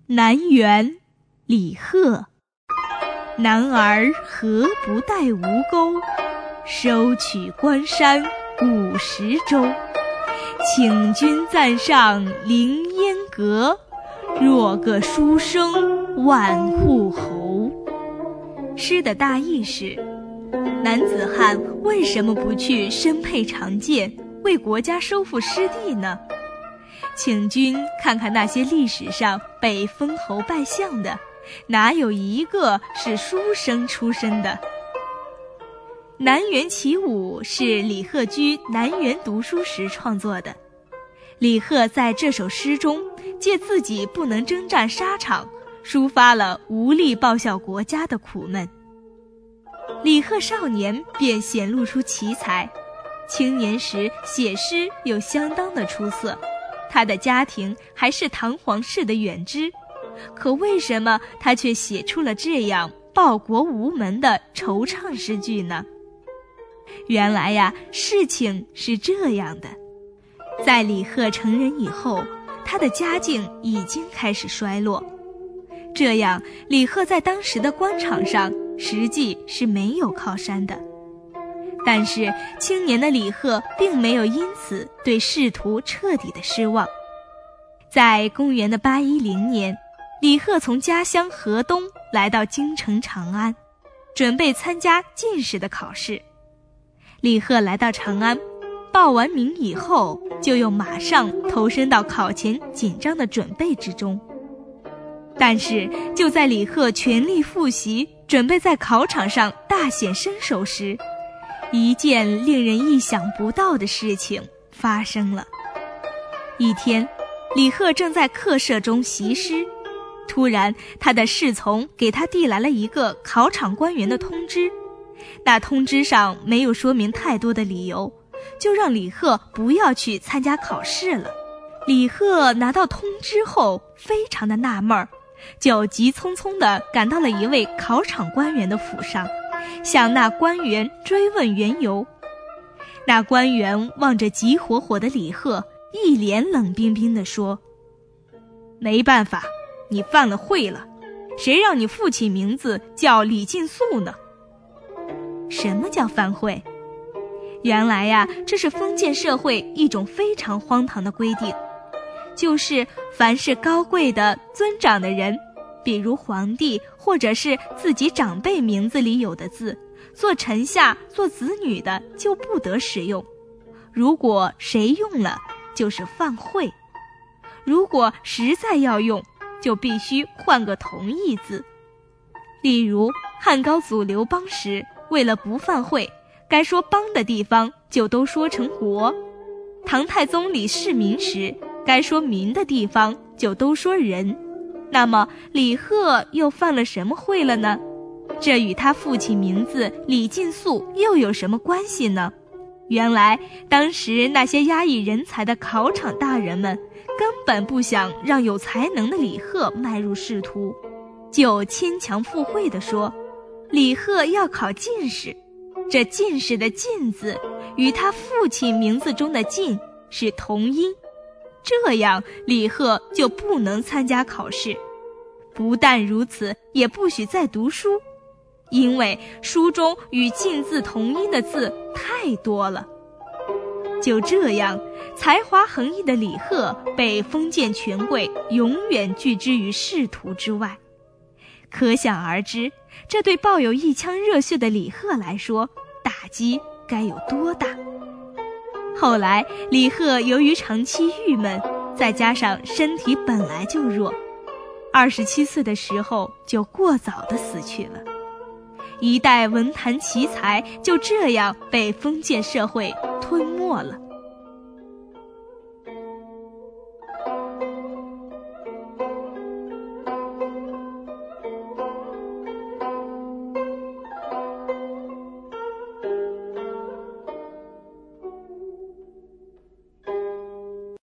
南园，李贺。男儿何不带吴钩？收取关山50州。请君暂上凌烟阁，若个书生万户侯。诗的大意是，男子汉为什么不去身佩长剑，为国家收复失地呢？请君看看那些历史上被封侯拜相的，哪有一个是书生出身的？南园起舞是李贺居南园读书时创作的。李贺在这首诗中，借自己不能征战沙场，抒发了无力报效国家的苦闷。李贺少年便显露出奇才，青年时写诗有相当的出色，他的家庭还是唐皇室的远支，可为什么他却写出了这样报国无门的惆怅诗句呢？原来呀，事情是这样的，在李贺成人以后，他的家境已经开始衰落，这样李贺在当时的官场上实际是没有靠山的。但是青年的李贺并没有因此对仕途彻底的失望。在公元的810年，李贺从家乡河东来到京城长安，准备参加进士的考试。李贺来到长安，报完名以后，就又马上投身到考前紧张的准备之中。但是就在李贺全力复习，准备在考场上大显身手时，一件令人意想不到的事情发生了。一天，李贺正在客舍中习诗，突然他的侍从给他递来了一个考场官员的通知，那通知上没有说明太多的理由，就让李贺不要去参加考试了。李贺拿到通知后非常的纳闷，就急匆匆地赶到了一位考场官员的府上，向那官员追问缘由。那官员望着急火火的李贺，一脸冷冰冰地说：没办法，你犯了讳了，谁让你父亲名字叫李进素呢？什么叫犯讳？原来呀，这是封建社会一种非常荒唐的规定，就是凡是高贵的尊长的人，比如皇帝或者是自己长辈名字里有的字，做臣下做子女的就不得使用，如果谁用了就是犯讳，如果实在要用，就必须换个同义字。例如汉高祖刘邦时，为了不犯讳，该说邦的地方就都说成国；唐太宗李世民时，该说民的地方就都说人。那么李贺又犯了什么讳了呢？这与他父亲名字李进素又有什么关系呢？原来当时那些压抑人才的考场大人们根本不想让有才能的李贺迈入仕途，就牵强附会地说李贺要考进士，这进士的进字与他父亲名字中的进是同音，这样李贺就不能参加考试。不但如此，也不许再读书，因为书中与进字同音的字太多了。就这样，才华横溢的李贺被封建权贵永远拒之于仕途之外。可想而知，这对抱有一腔热血的李贺来说，打击该有多大。后来李贺由于长期郁闷，再加上身体本来就弱，27岁的时候就过早地死去了。一代文坛奇才就这样被封建社会吞没了。